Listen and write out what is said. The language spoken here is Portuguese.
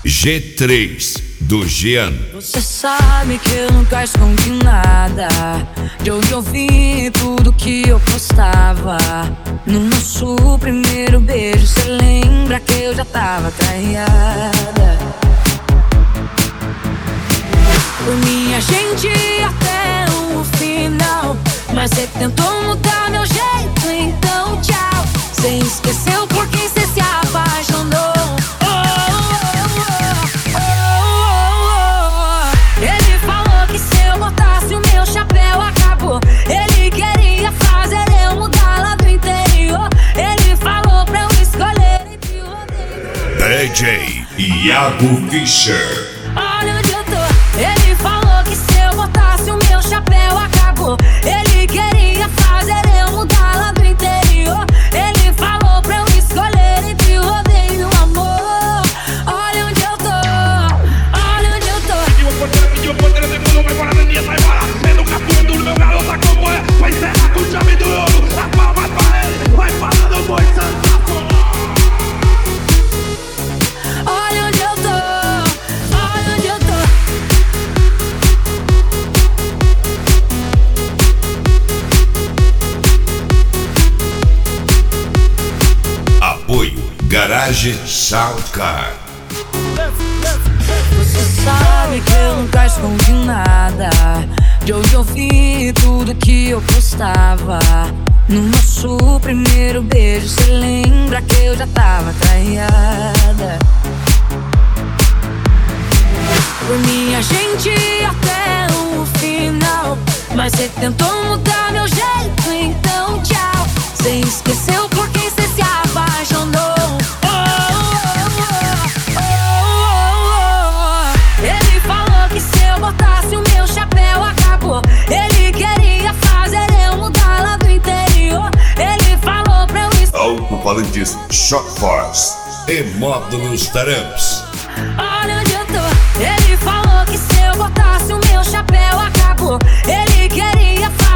G3 do Jean. Você sabe que eu nunca escondi nada, de onde eu vim, tudo que eu postava. No nosso primeiro beijo, cê lembra que eu já tava traiada. Por mim a gente ia até o final, mas cê tentou mudar meu jeito, então tchau. Cê esqueceu por quem cê se apaixonou. Ele falou que se eu botasse o meu chapéu acabou. Ele queria fazer eu mudar lá do interior. Ele falou pra eu escolher entre o rodeio. DJ Iago Fischer. Olha onde eu tô. Ele falou que se eu botasse o meu chapéu acabou. Ele queria fazer eu mudar lá do interior. Ele falou pra eu escolher entre o rodeio e o amor. Olha onde eu tô. Olha onde eu tô. Pediu porteiro de mundo, vai embora da minha, sai embora. Vendo o capuz do meu garota como é. Vai encerrar com chave do ouro. As palmas pra ele, vai falando boi santo. Olha onde eu tô. Olha onde eu tô. Apoio Garage Soundcar. Você sabe que eu nunca escondi nada, de onde eu vi, tudo que eu postava. No nosso primeiro beijo, cê lembra que eu já tava traiada. Por mim a gente ia até o final, mas cê tentou mudar meu jeito, então tchau. Cê esqueceu por quem cê se apaixonou. Ele falou que se eu botasse o meu chapéu acabou. Ele queria fazer eu mudar lá do interior. Ele falou pra eu Alto-falantes Shock Force e módulos Taramps. Olha onde eu tô. Ele falou que se eu botasse o meu chapéu acabou. Ele queria fazer